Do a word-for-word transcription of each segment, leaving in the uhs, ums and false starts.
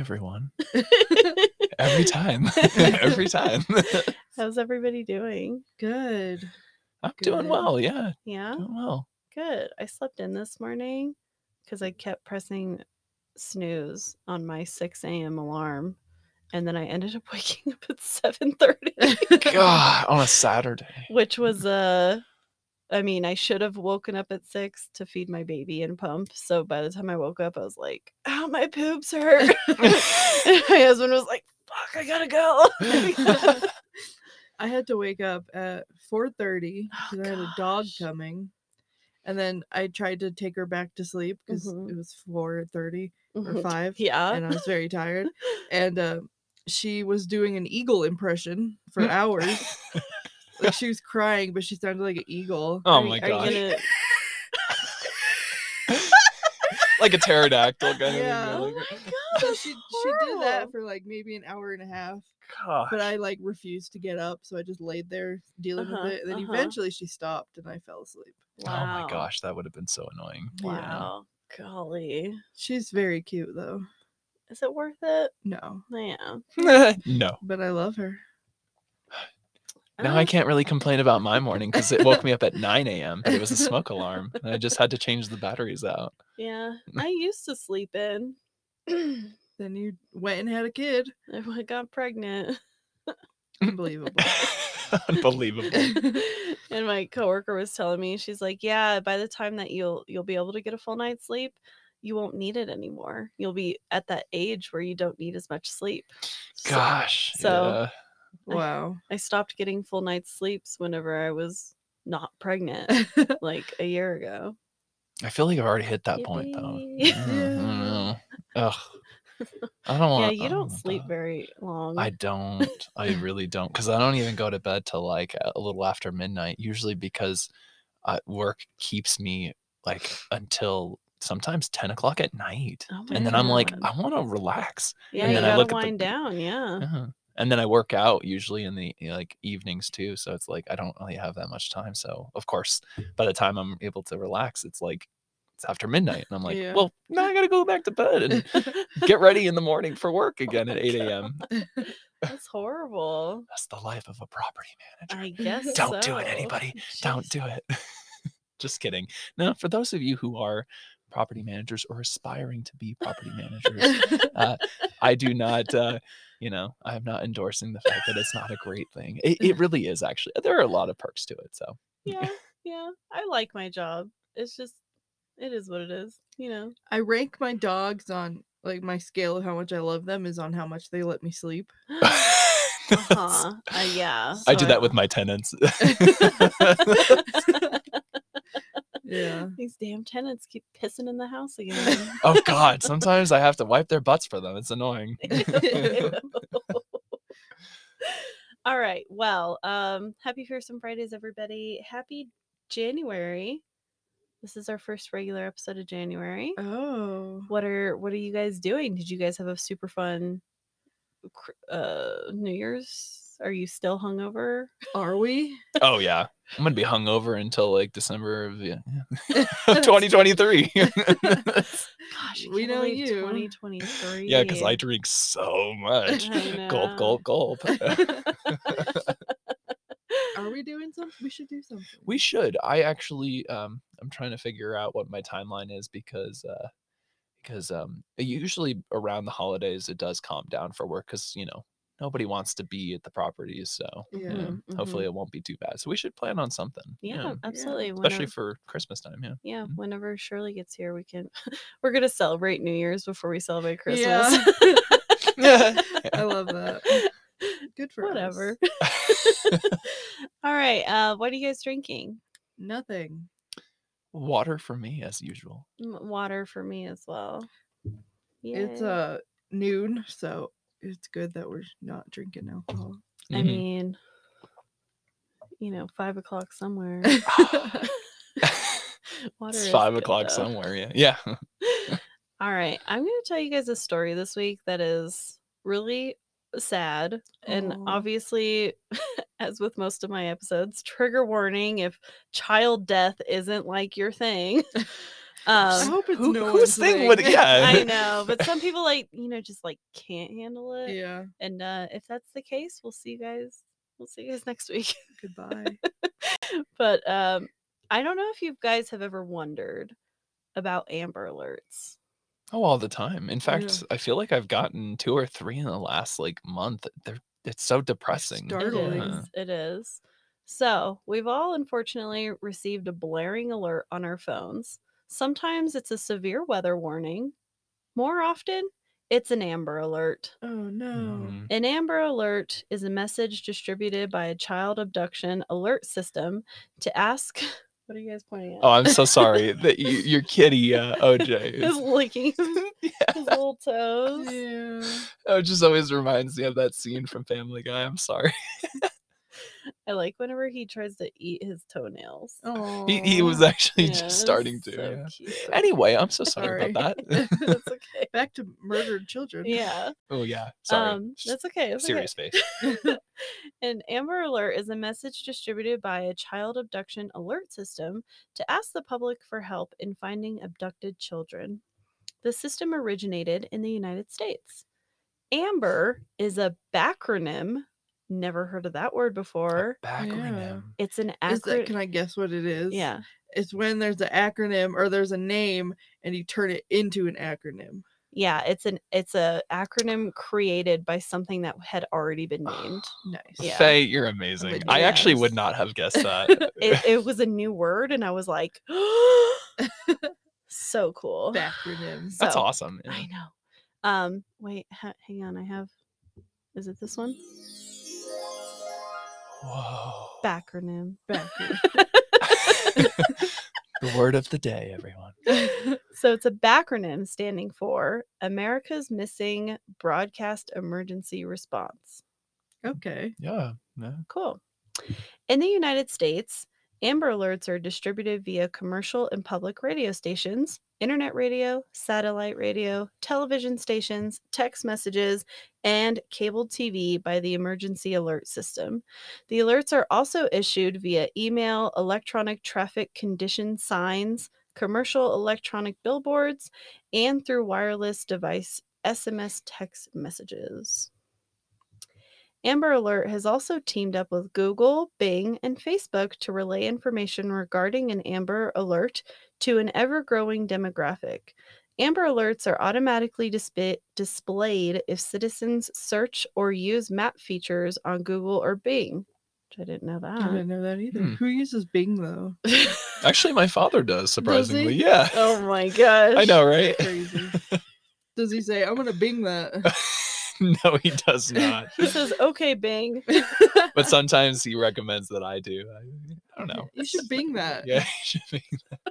everyone. Every time. Every time. How's everybody doing? Good. I'm Good. doing well, yeah. Yeah? Doing well. Good. I slept in this morning because I kept pressing snooze on my six a.m. alarm. And then I ended up waking up at seven thirty. God, on a Saturday. Which was, uh, I mean, I should have woken up at six to feed my baby and pump. So by the time I woke up, I was like, ow, my poops hurt. And my husband was like, fuck, I gotta go. I had to wake up at four thirty Oh, because I had a dog gosh. coming. And then I tried to take her back to sleep because Mhm. it was four thirty or Mhm. five. Yeah. And I was very tired. And uh, she was doing an eagle impression for hours. Like she was crying, but she sounded like an eagle. Oh Are- my are you gosh. gonna- Like a pterodactyl kind Yeah. of Oh thing. my Like, god, So that's she she did that horrible. for like maybe an hour and a half. gosh. But I like refused to get up, so I just laid there dealing Uh-huh, with it. And then uh-huh. eventually she stopped and I fell asleep. Oh my Wow. gosh, that would have been so annoying. Wow. Golly. She's very cute though. Is it worth it? No, Yeah. Yeah. No. but I love her. Now I can't really complain about my morning because it woke me up at nine a.m., but it was a smoke alarm. And I just had to change the batteries out. Yeah. I used to sleep in. Then you went and had a kid. I got pregnant. Unbelievable. Unbelievable. And my coworker was telling me, she's like, yeah, by the time that you'll you'll be able to get a full night's sleep, you won't need it anymore. You'll be at that age where you don't need as much sleep. So- Gosh. So- Wow. I stopped getting full night's sleeps whenever I was not pregnant, like a year ago. yeah. I feel like I've already hit that point though. Yippee. Yeah, I don't know. Ugh. I don't want. Yeah, you don't sleep very long. I don't. I really don't, because I don't even go to bed till like a little after midnight. Usually because uh, work keeps me like until sometimes ten o'clock at night, Oh my and then I'm like, God. I want to relax. Yeah, and you then I gotta look at the- wind down. Yeah. Uh-huh. And then I work out usually in the you know, like evenings too. So it's like I don't really have that much time. So of course, by the time I'm able to relax, it's like it's after midnight, and I'm like, Yeah. well, now I gotta go back to bed and get ready in the morning for work again Oh at my eight a.m. That's horrible. That's the life of a property manager. I guess Don't do it, so. anybody. Don't Jeez. do it. Just kidding. No, for those of you who are property managers or aspiring to be property managers, uh, I do not, uh, you know, I'm not endorsing the fact that it's not a great thing. It, it really is, actually. There are a lot of perks to it. So, Yeah, yeah. I like my job. It's just, it is what it is, you know. I rank my dogs on like my scale of how much I love them is on how much they let me sleep. Uh-huh. Uh, yeah. I do So that with my tenants. Yeah. These damn tenants keep pissing in the house again. Oh, God. Sometimes I have to wipe their butts for them. It's annoying. All right. Well, um, happy Fearsome Fridays, everybody. Happy January. This is our first regular episode of January. Oh. What are what are you guys doing? Did you guys have a super fun cr- uh New Year's? Are you still hungover? Are we? Oh, yeah. I'm going to be hungover until like December of, yeah, of twenty twenty-three. Gosh, I We can't know believe you. twenty twenty-three. Yeah, because I drink so much. I Gulp, know. gulp, gulp. Are we doing something? We should do something. We should. I actually, um, I'm trying to figure out what my timeline is because, uh, because um, usually around the holidays it does calm down for work because you know nobody wants to be at the properties, so Yeah. Mhm, hopefully mhm. it won't be too bad. So we should plan on something. Yeah, absolutely. especially Whenever- for Christmas time. Yeah. yeah, Mhm. whenever Shirley gets here, we can. We're gonna celebrate New Year's before we celebrate Christmas. Yeah. I love that. Good for us. Whatever. All right. Uh, what are you guys drinking? Nothing. Water for me as usual. M- Water for me as well. It's Yay. uh noon, so it's good that we're not drinking alcohol. I Mhm. mean, you know, five o'clock somewhere. Water It's is five good, o'clock though. somewhere. Yeah. Yeah. All right. I'm going to tell you guys a story this week that is really sad. And Aw. obviously, as with most of my episodes, trigger warning if child death isn't like your thing. I Um, hope it's Who, no whose one's thing would? thing. Yeah. I know, but some people like you know just like can't handle it. Yeah. And uh, if that's the case, we'll see you guys. We'll see you guys next week. Goodbye. But um, I don't know if you guys have ever wondered about Amber Alerts. Oh, all the time. In fact, Yeah. I feel like I've gotten two or three in the last like month. They're it's so depressing. Start- It Startling. is. It is. So we've all unfortunately received a blaring alert on our phones. Sometimes it's a severe weather warning. More often, it's an Amber Alert. Oh no. Mhm. An Amber Alert is a message distributed by a child abduction alert system to ask. What are you guys pointing at? Oh, I'm so sorry that you, your kitty uh, O J He's is. licking his, Yeah. his little toes. Yeah. Oh, it just always reminds me of that scene from Family Guy. I'm sorry. I like whenever he tries to eat his toenails. Oh. He, he was actually Yeah, just it's starting to. so Yeah. cute. Anyway, I'm so sorry about that. That's okay. Back to murdered children. Yeah. Oh yeah, sorry. Um, Just that's okay. That's serious okay. face. An Amber Alert is a message distributed by a child abduction alert system to ask the public for help in finding abducted children. The system originated in the United States. Amber is a backronym. Never heard of that word before. Backronym. It's an Is that, acronym. can I guess what it is? Yeah. It's when there's an acronym or there's a name and you turn it into an acronym. Yeah, it's an it's a acronym created by something that had already been named. Nice. Yeah. Faye, you're amazing. But I actually would yes. not have guessed that. It, it was a new word, and I was like, so cool. Acronyms. That's So, awesome. yeah. I know. Um, wait, ha- hang on. I have. Is it this one? Whoa. Backronym. Backronym. The word of the day, everyone. So it's a backronym standing for America's Missing Broadcast Emergency Response. Okay. Yeah. yeah. Cool. In the United States, Amber Alerts are distributed via commercial and public radio stations, internet radio, satellite radio, television stations, text messages, and cable T V by the Emergency Alert System. The alerts are also issued via email, electronic traffic condition signs, commercial electronic billboards, and through wireless device S M S text messages. Amber Alert has also teamed up with Google, Bing, and Facebook to relay information regarding an Amber Alert to an ever-growing demographic. Amber Alerts are automatically disp- displayed if citizens search or use map features on Google or Bing. Which I didn't know I that. didn't know that either. Hmm. Who uses Bing though? Actually, my father does, surprisingly. he? Yeah. Oh my gosh. I know, right? Crazy. Does he say, I'm gonna Bing that? No, he does not. He says, okay, Bing. But sometimes he recommends that I do. I, I don't know. You should Bing that. Yeah, he should be.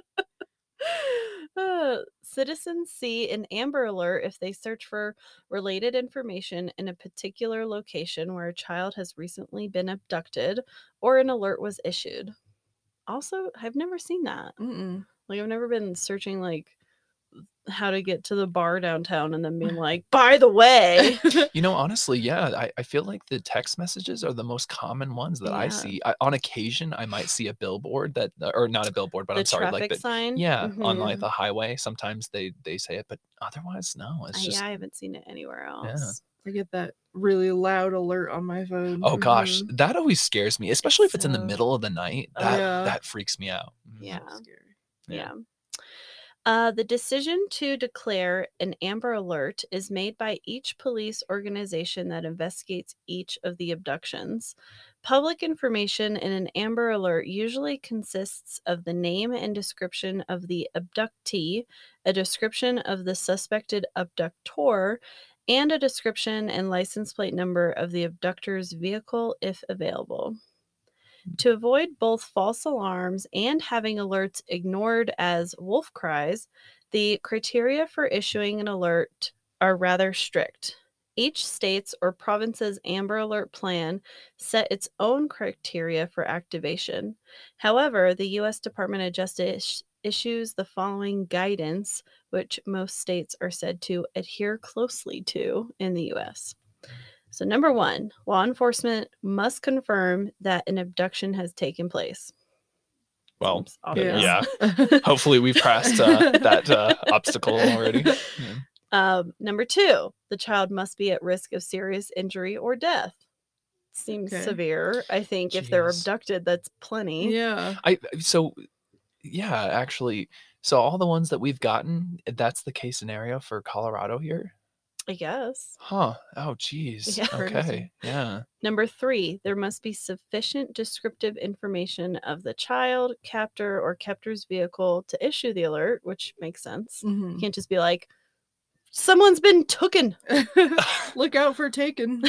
Uh, citizens see an Amber Alert if they search for related information in a particular location where a child has recently been abducted or an alert was issued. Also, I've never seen that. Mm-mm. Like, I've never been searching, like, how to get to the bar downtown and then being like, by the way. You know, honestly, yeah, I, I feel like the text messages are the most common ones that I Yeah. see. I, on occasion, I might see a billboard that, or not a billboard, but The I'm sorry, traffic like the, sign. yeah, on Mhm. like the highway. Sometimes they they say it, but otherwise, no. I- It's just yeah, I haven't seen it anywhere else. I get that really loud alert on my phone. oh gosh, Mhm. that always scares me, especially if it's in the So- middle of the night. Oh, That yeah. that freaks me out. Mhm. Yeah. So scary. Yeah. Yeah. Uh, the decision to declare an Amber Alert is made by each police organization that investigates each of the abductions. Public information in an Amber Alert usually consists of the name and description of the abductee, a description of the suspected abductor, and a description and license plate number of the abductor's vehicle if available. To avoid both false alarms and having alerts ignored as wolf cries, the criteria for issuing an alert are rather strict. Each state's or province's Amber Alert plan set its own criteria for activation. However, the U S Department of Justice issues the following guidance, which most states are said to adhere closely to in the U S. So, number one, law enforcement must confirm that an abduction has taken place. Well, seems obvious. yeah. Hopefully we've passed uh, that uh, obstacle already. Yeah. Um, number two, the child must be at risk of serious injury or death. Seems Okay. severe. I think if they're Jeez. abducted, that's plenty. Yeah. I so yeah, actually, so all the ones that we've gotten, that's the case scenario for Colorado here. I guess. Huh. Oh, geez. Yeah. Okay. Crazy. Yeah. Number three, there must be sufficient descriptive information of the child, captor, or captor's vehicle to issue the alert, which makes sense. You Mhm. can't just be like, someone's been tooken. Look out for taken.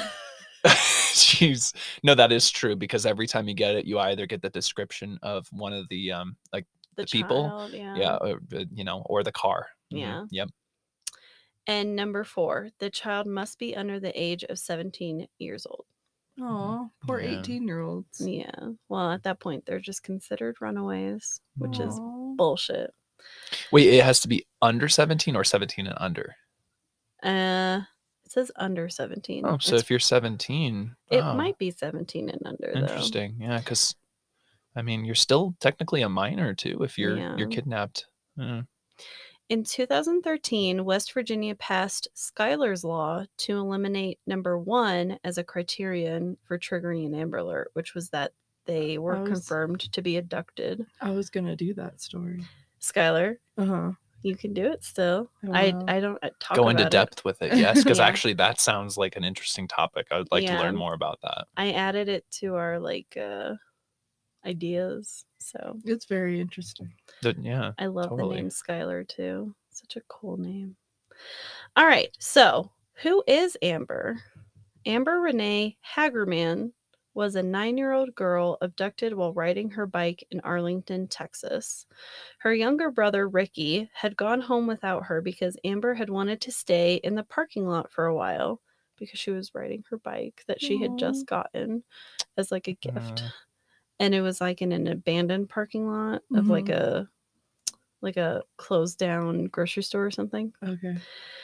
Jeez. No, that is true because every time you get it, you either get the description of one of the um like The, The people? child, yeah. yeah, or, uh, you know, or the car. Mhm. Yeah. Yep. And number four, the child must be under the age of seventeen years old. Aw, poor Yeah. eighteen-year-olds. Yeah. Well, at that point, they're just considered runaways, which is Aw. bullshit. Wait, it has to be under seventeen or seventeen and under. Uh, it says under seventeen. Oh, so It's- if you're seventeen, it oh, might be seventeen and under, though. interesting. Yeah, because I mean, you're still technically a minor too if you're you're Yeah. kidnapped. Yeah. In two thousand thirteen, West Virginia passed Schuyler's Law to eliminate number one as a criterion for triggering an Amber Alert, which was that they were I was- confirmed to be abducted. I was gonna do that story. Schuyler, Uh huh. you can do it still. Oh, I wow. I don't uh, talk Go into about it. depth with it, yes, because Yeah. actually that sounds like an interesting topic. I would like to Yeah. learn more about that. I added it to our like uh ideas. So It's very interesting. Th- Yeah. I love Totally. the name Schuyler too. Such a cool name. All right. So who is Amber? Amber Renee Hagerman was a nine-year-old girl abducted while riding her bike in Arlington, Texas. Her younger brother, Ricky, had gone home without her because Amber had wanted to stay in the parking lot for a while because she was riding her bike that she had Aw. just gotten as like a gift. Uh, And it was like in an abandoned parking lot of like Mhm. a like a closed down grocery store or something. Okay.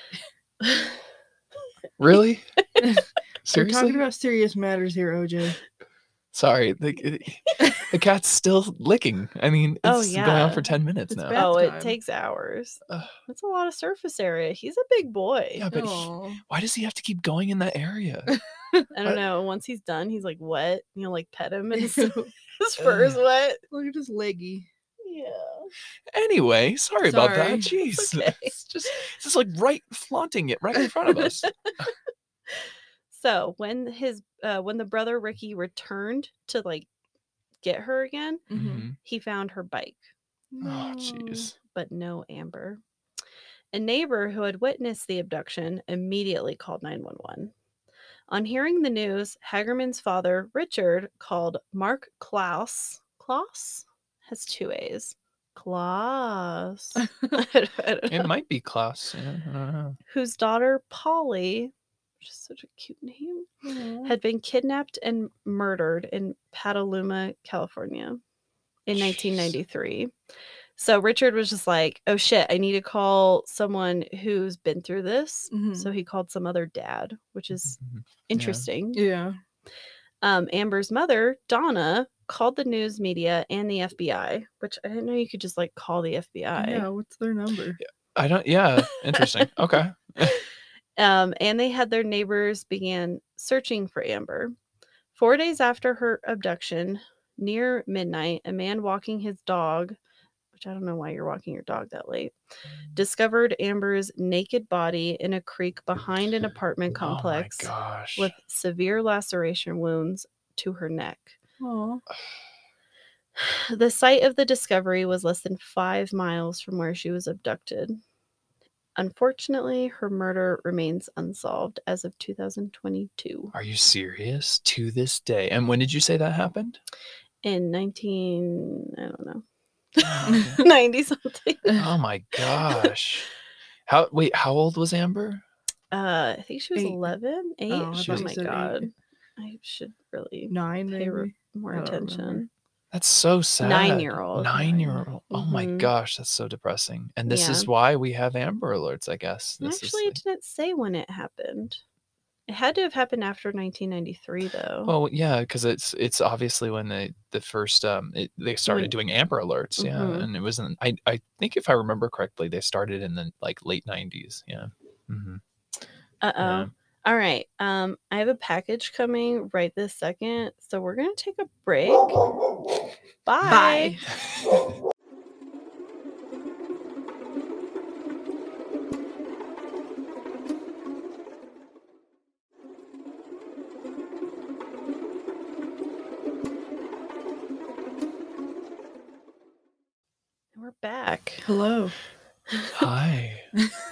really? We're Seriously? talking about serious matters here, O J. Sorry, the, the cat's still licking. I mean, it's Oh, going on yeah. for ten minutes It's now. bad. Oh, it time. takes hours. Ugh. That's a lot of surface area. He's a big boy. Yeah, but he- Aw. why does he have to keep going in that area? I I- don't know. Once he's done, he's like wet. You'll like pet him and his, Ew. his fur is Ugh. wet. Look at his leggy. Yeah. Anyway, sorry, about Sorry. that. It's Jeez. okay. It's just it's just like right flaunting it right in front of us. So when his uh, when the brother Ricky returned to like get her again, Mm-hmm. Mhm. he found her bike, Oh, jeez. but no Amber. A neighbor who had witnessed the abduction immediately called nine one one. On hearing the news, Hagerman's father, Richard, called Mark Klaus. Klaus has two A's. Klaus. I don't- I don't It know. might be Klaus. Yeah, I don't know. Whose daughter, Polly, which is such a cute name, Aw. had been kidnapped and murdered in Petaluma, California in Jeez. nineteen ninety-three. So Richard was just like, oh shit, I need to call someone who's been through this. Mhm. So he called some other dad, which is Mhm. interesting. Yeah. Um, Amber's mother, Donna, called the news media and the F B I, which I didn't know you could just like call the F B I. Yeah. What's their number? I don't. Yeah, interesting. Okay. Um, and they had their neighbors began searching for Amber. Four days after her abduction, near midnight, a man walking his dog, which I don't know why you're walking your dog that late, discovered Amber's naked body in a creek behind an apartment complex Oh my gosh. with severe laceration wounds to her neck. Aw. The site of the discovery was less than five miles from where she was abducted. Unfortunately, her murder remains unsolved as of two thousand twenty-two. Are you serious? To this day. And when did you say that happened? In nineteen, I don't know, Oh, ninety something. oh my gosh. How wait, how old was Amber? Uh, I think she was Eight. eleven, eight. Oh, I Oh, thought you my said eight. god, I should really Nine, pay maybe. re- more I don't remember. attention. That's so sad. Nine-year-old. Nine-year-old. Oh my Mhm. gosh, that's so depressing. And this Yeah. is why we have Amber Alerts, I guess. This Actually, is it didn't say when it happened. It had to have happened after nineteen ninety-three, though. Well, yeah, because it's it's obviously when they the first um it, they started When- doing Amber Alerts, yeah, Mhm. and it was in I I think if I remember correctly, they started in the like late nineties, yeah. hmm Uh oh. Yeah. All right. Um, I have a package coming right this second, so we're gonna take a break. Bye. Bye. We're back. Hello. Hi.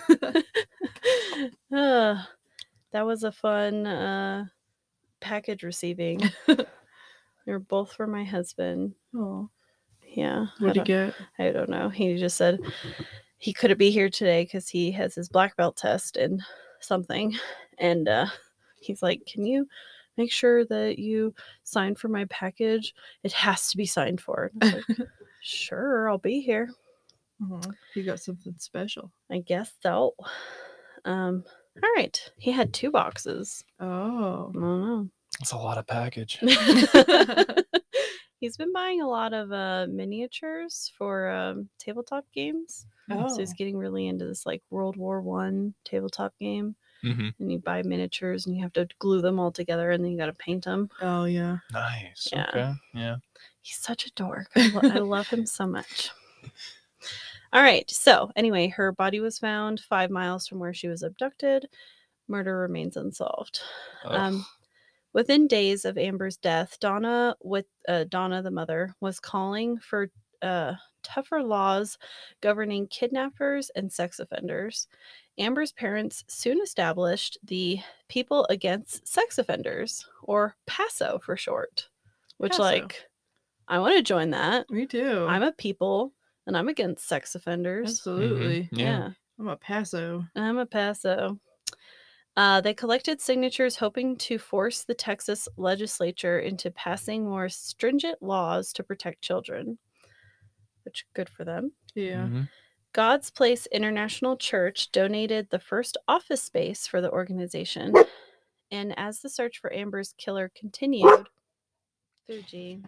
uh, that was a fun uh, package receiving. They're both for my husband. Oh, Yeah. I what'd you don't- get? I don't know. He just said he couldn't be here today because he has his black belt test in something. And uh, he's like, can you make sure that you sign for my package? It has to be signed for. And I was like, sure, I'll be here. Oh, you got something special. I guess so. Um, all right. He had two boxes. Oh. I don't It's a lot of package. know. He's been buying a lot of uh, miniatures for um, tabletop games. Oh. So he's getting really into this like World War One tabletop game. hmm And you buy miniatures and you have to glue them all together and then you got to paint them. Oh, yeah. Nice. Yeah. Okay. Yeah. He's such a dork. I, lo- I love him so much. All right. So, anyway, her body was found five miles from where she was abducted. Murder remains unsolved. Ugh. Um, within days of Amber's death, Donna, with uh, Donna, the mother, was calling for uh, tougher laws governing kidnappers and sex offenders. Amber's parents soon established the People Against Sex Offenders, or PASO for short, which, PASO. like, I want to join that. Me too. I'm a people and I'm against sex offenders. Absolutely. Mhm. Yeah. Yeah. I'm a Paso. I'm a PASO. Uh, they collected signatures hoping to force the Texas legislature into passing more stringent laws to protect children, which good for them. Yeah. Mhm. God's Place International Church donated the first office space for the organization. And as the search for Amber's killer continued, Fuji.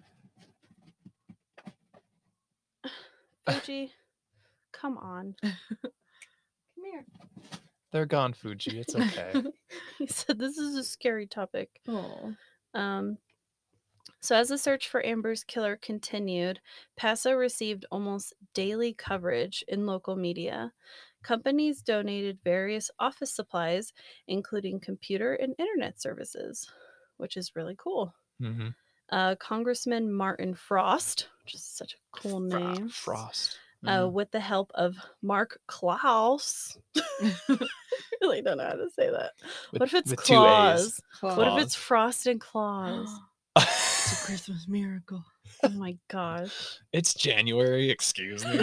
Fuji, come on. Come here. They're gone, Fuji. It's okay. He said this is a scary topic. Oh. Um, so as the search for Amber's killer continued, Paso received almost daily coverage in local media. Companies donated various office supplies, including computer and internet services, which is really cool. hmm Uh, Congressman Martin Frost, which is such a cool Fro- name, Frost. uh, Mhm. with the help of Mark Klaus. I really don't know how to say that. With- what if it's with two A's. claws? Claws. What if it's Frost and Claus? It's a Christmas miracle. Oh my gosh. It's January. Excuse me.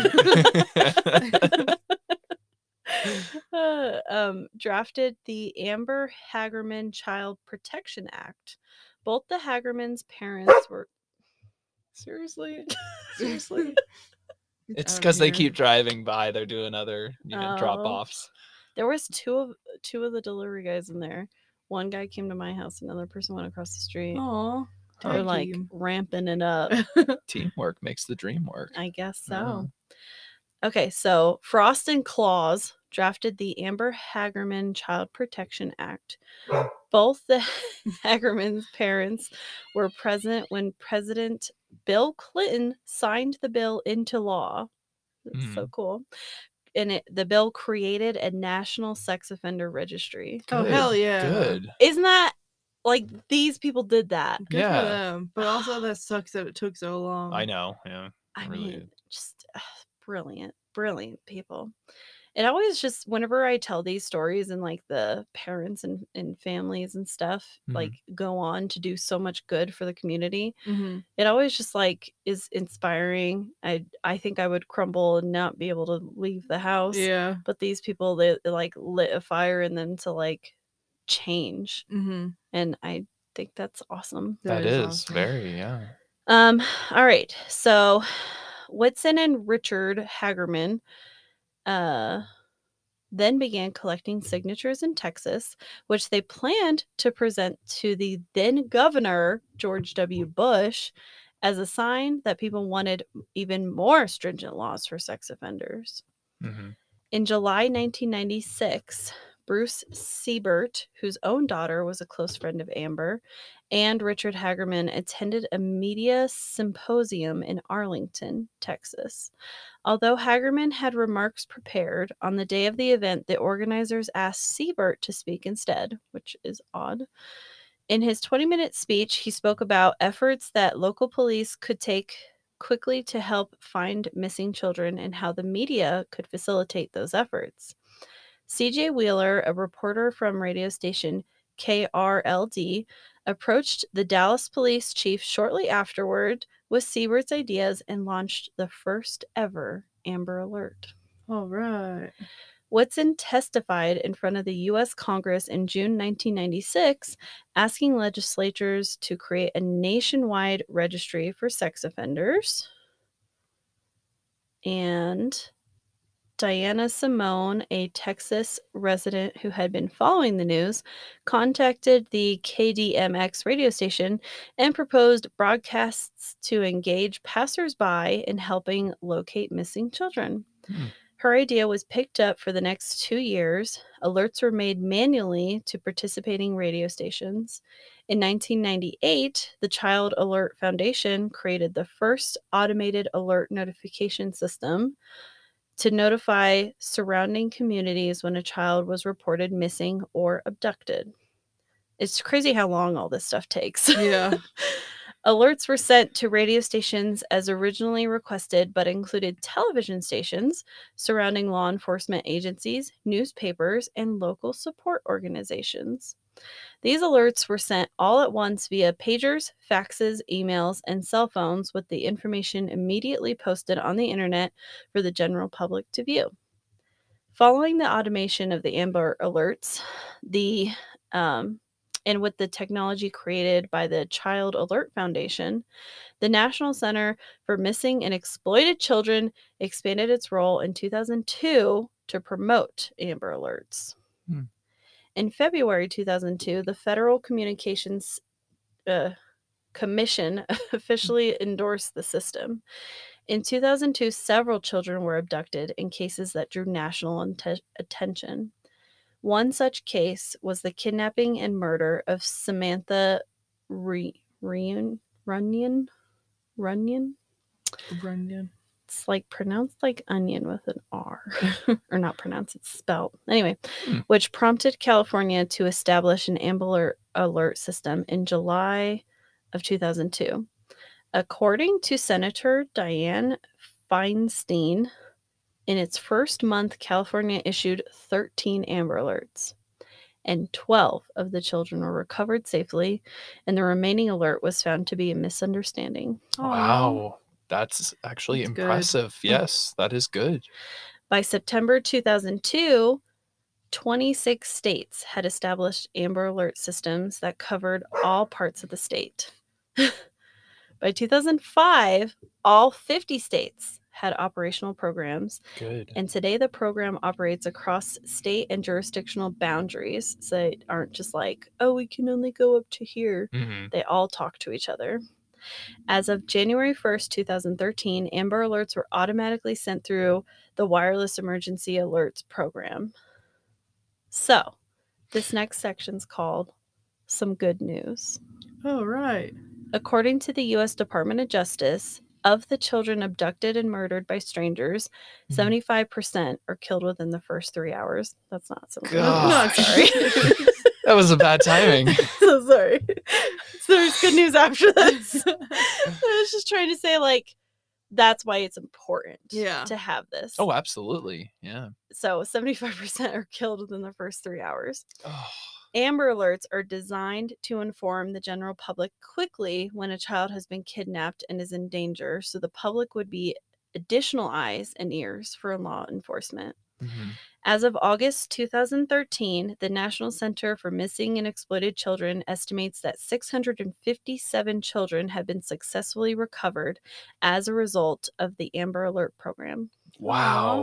Uh, um, drafted the Amber Hagerman Child Protection Act. Both the Hagermans' parents were. Seriously? Seriously? It's out because they here. keep driving by. They're doing other you know, Oh. drop offs. There was two of two of the delivery guys in there. One guy came to my house. Another person went across the street. Aw. They're like ramping it up. Teamwork makes the dream work. I guess so. Yeah. Okay, so Frost and Claus drafted the Amber Hagerman Child Protection Act. Both the Hagerman's parents were present when President Bill Clinton signed the bill into law. That's so cool. And it, the bill created a national sex offender registry. Oh, hell Good, yeah. Good. Isn't that like these people did that? Good Yeah. for them. But also that sucks that it took so long. I know. Yeah. I really mean, just uh, brilliant, brilliant people. It always just, whenever I tell these stories and like the parents and, and families and stuff, Mhm. like go on to do so much good for the community, Mm-hmm. it always just like is inspiring. I I think I would crumble and not be able to leave the house. Yeah. But these people, they, they like lit a fire in them to like change. Mm-hmm. And I think that's awesome. that is, awesome. very, yeah. Um, all right. So Whitson and Richard Hagerman, uh, then began collecting signatures in Texas, which they planned to present to the then governor, George W. Bush, as a sign that people wanted even more stringent laws for sex offenders. Mhm. In July nineteen ninety-six, Bruce Siebert, whose own daughter was a close friend of Amber, and Richard Hagerman attended a media symposium in Arlington, Texas. Although Hagerman had remarks prepared, on the day of the event, the organizers asked Siebert to speak instead, which is odd. In his twenty-minute speech, he spoke about efforts that local police could take quickly to help find missing children and how the media could facilitate those efforts. C J Wheeler, a reporter from radio station K R L D, approached the Dallas police chief shortly afterward with Siebert's ideas and launched the first ever Amber Alert. All right. Whitson testified in front of the U S Congress in June nineteen ninety-six, asking legislatures to create a nationwide registry for sex offenders. And Diana Simone, a Texas resident who had been following the news, contacted the K D M X radio station and proposed broadcasts to engage passersby in helping locate missing children. Hmm. Her idea was picked up for the next two years. Alerts were made manually to participating radio stations. In nineteen ninety-eight, the Child Alert Foundation created the first automated alert notification system to notify surrounding communities when a child was reported missing or abducted. It's crazy how long all this stuff takes. Yeah. Alerts were sent to radio stations as originally requested, but included television stations surrounding law enforcement agencies, newspapers, and local support organizations. These alerts were sent all at once via pagers, faxes, emails, and cell phones, with the information immediately posted on the internet for the general public to view. Following the automation of the Amber Alerts, the um, and with the technology created by the Child Alert Foundation, the National Center for Missing and Exploited Children expanded its role in two thousand two to promote Amber Alerts. Hmm. In February two thousand two, the Federal Communications uh, Commission officially endorsed the system. In two thousand two, several children were abducted in cases that drew national ante- attention. One such case was the kidnapping and murder of Samantha Re- Reun- Runyon. Runyon? Runyon. It's like pronounced like onion with an R. Or not pronounced, it's spelled. Anyway, Hmm. which prompted California to establish an Amber Alert, alert system in July of two thousand two. According to Senator Dianne Feinstein, in its first month, California issued thirteen Amber Alerts, and twelve of the children were recovered safely, and the remaining alert was found to be a misunderstanding. Wow. That's actually That's good. impressive. Yes, that is good. By September two thousand two, twenty-six states had established Amber Alert systems that covered all parts of the state. By two thousand five, all fifty states had operational programs, Good. and today the program operates across state and jurisdictional boundaries, so they aren't just like, oh, we can only go up to here. Mhm. They all talk to each other. As of January first, two thousand thirteen, Amber Alerts were automatically sent through the Wireless Emergency Alerts program. So, this next section's called Some Good News. All right. According to the U S Department of Justice, of the children abducted and murdered by strangers, Mhm. seventy-five percent are killed within the first three hours. That's not so good. Gosh. No, sorry. That was a bad timing. So sorry. So there's good news after this. I was just trying to say, like, that's why it's important Yeah. to have this. Oh, absolutely. Yeah. So seventy-five percent are killed within the first three hours. Oh, Amber Alerts are designed to inform the general public quickly when a child has been kidnapped and is in danger, so the public would be additional eyes and ears for law enforcement. mhm. As of August two thousand thirteen, the National Center for Missing and Exploited Children estimates that six hundred fifty-seven children have been successfully recovered as a result of the Amber Alert program. Wow.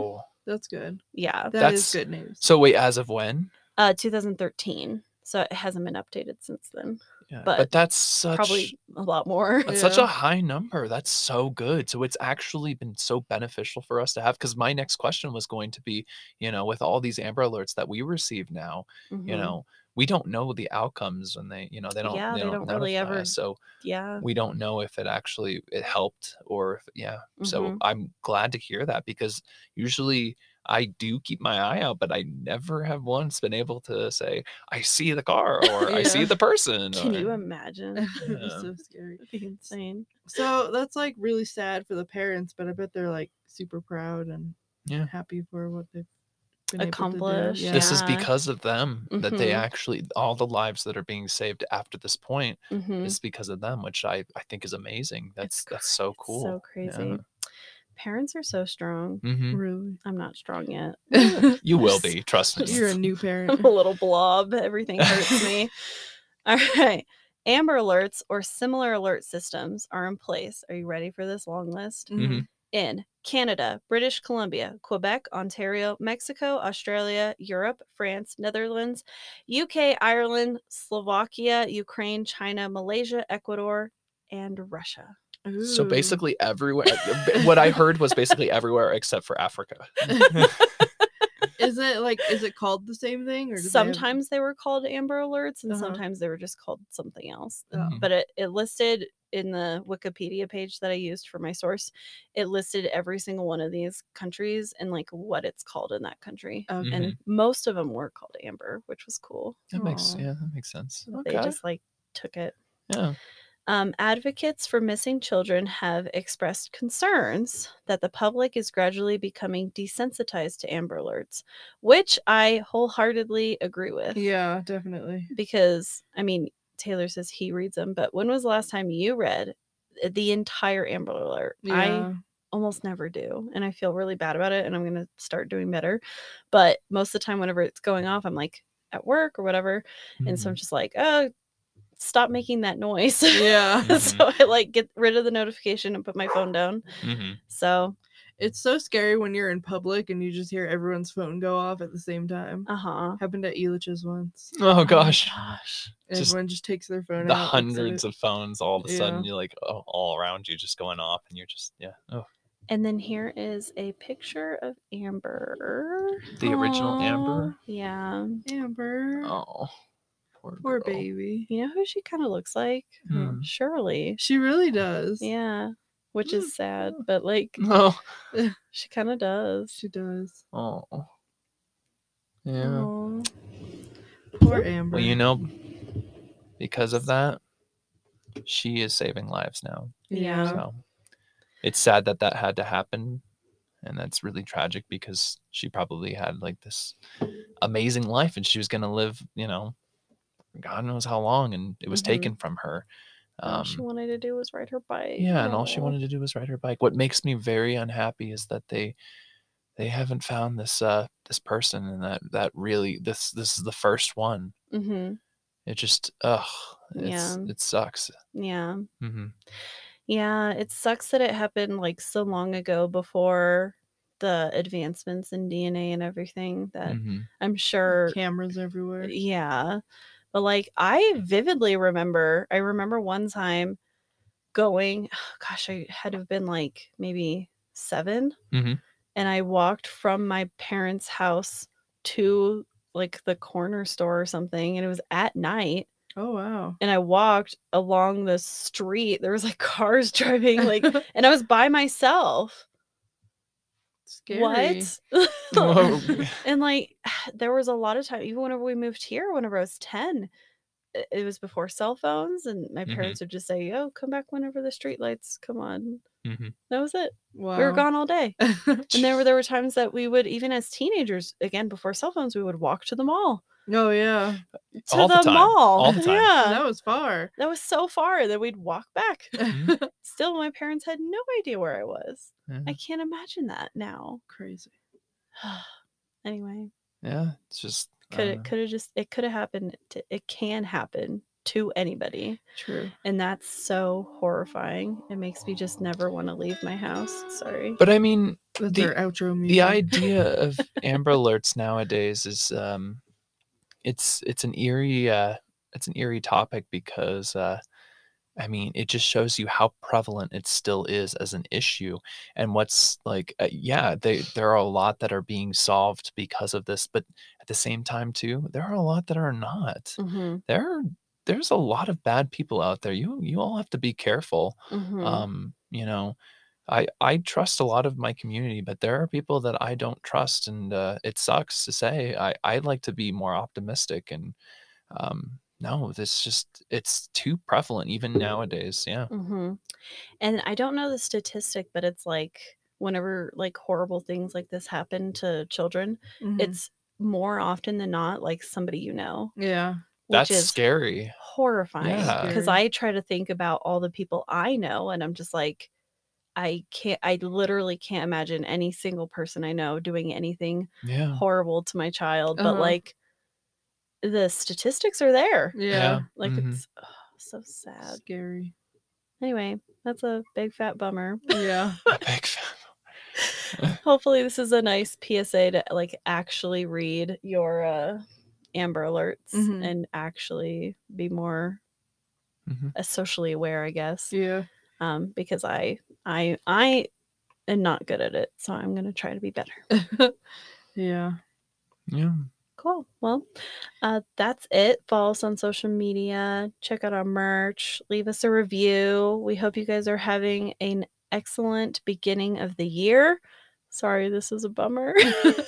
That's good. Yeah. That That's- is good news. So wait, as of when? Uh, two thousand thirteen. So it hasn't been updated since then. Yeah, But but that's such Probably a lot more. that's such a Yeah. high number. That's so good. So it's actually been so beneficial for us to have. Because my next question was going to be, you know, with all these Amber Alerts that we receive now, you Mhm. know, we don't know the outcomes when they, you know, they don't, Yeah, they, they don't, don't really notify ever- us. So Yeah. we don't know if it actually it helped or if, yeah. So Mhm. I'm glad to hear that because usually I do keep my eye out, but I never have once been able to say I see the car or I see Yeah. the person. Can or- you imagine? It'd be Yeah. so scary. That'd be insane. So that's like really sad for the parents, but I bet they're like super proud and Yeah. happy for what they've been able to Accomplished, do. Yeah. This is Yeah. because of them that they Mhm. actually all the lives that are being saved after this point Mhm. is because of them, which I I think is amazing. That's It's that's so cra- cool. So crazy. Parents are so strong. hmm Really. I'm not strong yet. You will Just- be, trust me. You're a new I'm parent. a little blob. Everything hurts me. All right. Amber alerts or similar alert systems are in place. Are you ready for this long list? Mhm. In Canada, British Columbia, Quebec, Ontario, Mexico, Australia, Europe, France, Netherlands, U K, Ireland, Slovakia, Ukraine, China, Malaysia, Ecuador, and Russia. So Ooh. basically everywhere what I heard was basically everywhere except for Africa. Is it like is it called the same thing or do they have- Sometimes they were called Amber Alerts and Uh-huh. sometimes they were just called something else. Mhm. But it, it listed in the Wikipedia page that I used for my source, it listed every single one of these countries and like what it's called in that country. Okay. And most of them were called Amber, which was cool. That makes Aw. yeah, that makes sense. They Okay. just like took it. Yeah. Um, advocates for missing children have expressed concerns that the public is gradually becoming desensitized to Amber Alerts, which I wholeheartedly agree with. Yeah, definitely. Because, I mean, Taylor says he reads them, but when was the last time you read the entire Amber Alert? I Yeah. almost never do. And I feel really bad about it. And I'm going to start doing better. But most of the time, whenever it's going off, I'm like at work or whatever. And so I'm Mhm. just like, oh, stop making that noise. Yeah. So I like get rid of the notification and put my phone down. Mhm. So, It's so scary when you're in public and you just hear everyone's phone go off at the same time. uh huh. Happened at Elitch's once. Oh gosh. gosh. Just Everyone just takes their phone The out. looks at hundreds it. of phones all of a sudden Yeah. you're like oh, all around you just going off and you're just yeah. Oh. And then here is a picture of Amber. The original Amber? Aw, Yeah. Amber. Oh. Poor, Poor girl. baby. You know who she kind of looks like? Hmm. Shirley. She really does. Yeah. Which Mm. is sad, but like Oh. she kind of does. She does. Oh. Yeah. Aw. Poor Amber. Well, you know, because of that, she is saving lives now. Yeah. So it's sad that that had to happen. And that's really tragic because she probably had like this amazing life and she was going to live, you know, God knows how long. And it was Mhm. taken from her. All she Um, wanted to do was ride her bike. yeah. And all she Aw. wanted to do was ride her bike. What makes me very unhappy is that they, they haven't found this, uh, this person and that, that really, this, this is the first one. Mhm. It just, ugh, it's, Yeah. it sucks. Yeah. hmm Yeah, it sucks that it happened like so long ago before the advancements in D N A and everything that hmm I'm sure Cameras everywhere. yeah. But like I vividly remember I remember one time going gosh, I had to have been like maybe seven. Mhm. And I walked from my parents' house to like the corner store or something and it was at night. Oh wow. And I walked along the street. There was like cars driving, like, and I was by myself. Scary. What? Whoa. And like, there was a lot of time, even whenever we moved here, whenever I was ten, it, it was before cell phones, and my Mhm. parents would just say, "Oh, come back whenever the street lights come on." hmm That was it. Wow. We were gone all day. And there were there were times that we would, even as teenagers, again before cell phones, we would walk to the mall. Oh yeah. To All the the, time. mall. All the time. Yeah. That was far. That was so far that we'd walk back. Mhm. Still, my parents had no idea where I was. Yeah. I can't imagine that now. Crazy. Anyway, Yeah, it's just could uh, it could have just it could have happened. To, it can happen to anybody, True. and that's so horrifying. It makes me just never want to leave my house. Sorry. But I mean, That's The- our outro The music. idea of Amber Alerts nowadays is um it's it's an eerie uh it's an eerie topic because uh I mean, it just shows you how prevalent it still is as an issue, and what's like, uh, yeah, they there are a lot that are being solved because of this, but at the same time too, there are a lot that are not. Mm-hmm. There, there's a lot of bad people out there. You you all have to be careful. Mm-hmm. Um, you know, I I trust a lot of my community, but there are people that I don't trust, and uh, it sucks to say. I I like to be more optimistic and um no, this just it's too prevalent even nowadays. Yeah. Mm-hmm. And I don't know the statistic, but it's like whenever like horrible things like this happen to children, Mhm. it's more often than not like somebody you know, yeah. which That's is scary. horrifying. Yeah. Because Scary. I try to think about all the people I know, and I'm just like, I can't, I literally can't imagine any single person I know doing anything Yeah. horrible to my child. But Uh-huh. like, the statistics are there. Yeah. Yeah. Like, Mhm. it's ugh, so sad. Scary. Anyway, that's a big fat bummer. Yeah. A big fan. Hopefully this is a nice P S A to like actually read your uh Amber Alerts Mhm. and actually be more Mhm. uh, socially aware, I guess. Yeah. Um because I I I am not good at it, so I'm going to try to be better. Yeah. Yeah. Cool. Well, uh, that's it. Follow us on social media. Check out our merch. Leave us a review. We hope you guys are having an excellent beginning of the year. Sorry, this is a bummer.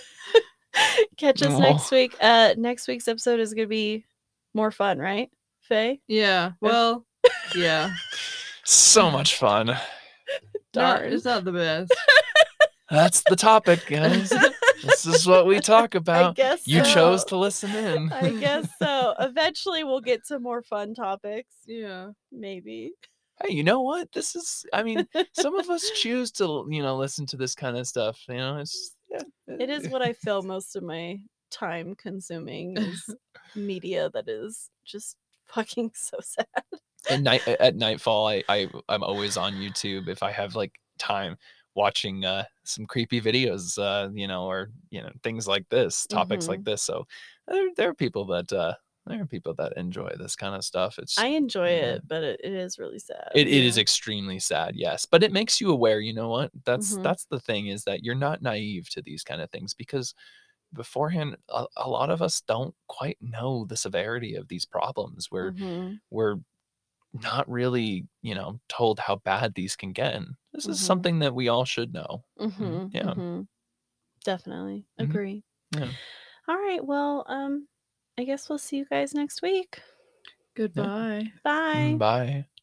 Catch us next Oh. week. Uh, next week's episode is going to be more fun, right, Faye? Yeah. Well, yeah. So much fun. Not, Darn. it's not the best. That's the topic, guys. This is what we talk I about. guess You chose so. to listen in. I guess so. Eventually, we'll get to more fun topics. Yeah. Maybe. Hey, you know what? This is, I mean, some of us choose to, you know, listen to this kind of stuff. You know, it's, yeah. It is what I fill most of my time consuming is media that is just fucking so sad. At night, at nightfall, I, I, I'm always on YouTube if I have like time watching uh, some creepy videos, uh, you know, or, you know, things like this, topics like Mhm. this. So there, there are people that, uh, there are people that enjoy this kind of stuff. It's, I enjoy yeah. it, but it, it is really sad. It, it is Yeah. extremely sad, yes, but it makes you aware. You know what? That's Mhm. that's the thing, is that you're not naive to these kind of things, because beforehand, a, a lot of us don't quite know the severity of these problems. We're Mhm. we're not really, you know, told how bad these can get. And this is Mhm. something that we all should know. Mhm. Yeah. Mhm. Definitely Mhm. agree. Yeah. All right. Well, um, I guess we'll see you guys next week. Goodbye. Bye. Bye.